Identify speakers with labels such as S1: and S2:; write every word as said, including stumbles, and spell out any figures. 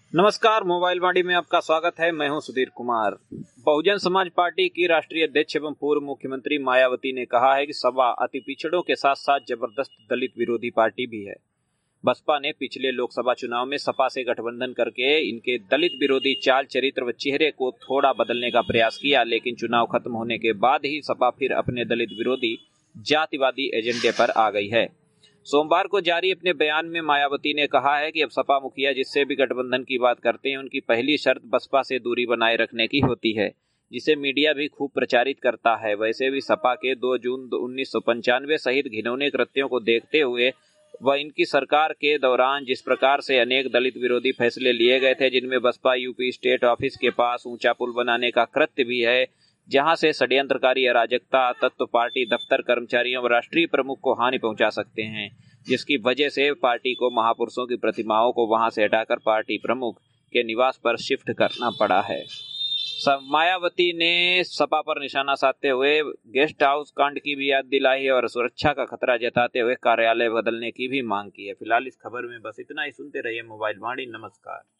S1: नमस्कार, मोबाइल वाणी में आपका स्वागत है। मैं हूं सुधीर कुमार। बहुजन समाज पार्टी की राष्ट्रीय अध्यक्ष एवं पूर्व मुख्यमंत्री मायावती ने कहा है कि सपा अति पिछड़ों के साथ साथ जबरदस्त दलित विरोधी पार्टी भी है। बसपा ने पिछले लोकसभा चुनाव में सपा से गठबंधन करके इनके दलित विरोधी चाल चरित्र व चेहरे को थोड़ा बदलने का प्रयास किया, लेकिन चुनाव खत्म होने के बाद ही सपा फिर अपने दलित विरोधी जातिवादी एजेंडे पर आ गई है। सोमवार को जारी अपने बयान में मायावती ने कहा है कि अब सपा मुखिया जिससे भी गठबंधन की बात करते हैं, उनकी पहली शर्त बसपा से दूरी बनाए रखने की होती है, जिसे मीडिया भी खूब प्रचारित करता है। वैसे भी सपा के दो जून उन्नीस सौ पंचानवे सहित घिनौने कृत्यों को देखते हुए व इनकी सरकार के दौरान जिस प्रकार से अनेक दलित विरोधी फैसले लिए गए थे, जिनमें बसपा यूपी स्टेट ऑफिस के पास ऊंचा पुल बनाने का कृत्य भी है, जहां से षड्यंत्रकारी अराजकता तत्व पार्टी दफ्तर कर्मचारियों व राष्ट्रीय प्रमुख को हानि पहुंचा सकते हैं, जिसकी वजह से पार्टी को महापुरुषों की प्रतिमाओं को वहां से हटाकर पार्टी प्रमुख के निवास पर शिफ्ट करना पड़ा है। मायावती ने सपा पर निशाना साधते हुए गेस्ट हाउस कांड की भी याद दिलाई है और सुरक्षा का खतरा जताते हुए कार्यालय बदलने की भी मांग की है। फिलहाल इस खबर में बस इतना ही। सुनते रहिए मोबाइल वाणी। नमस्कार।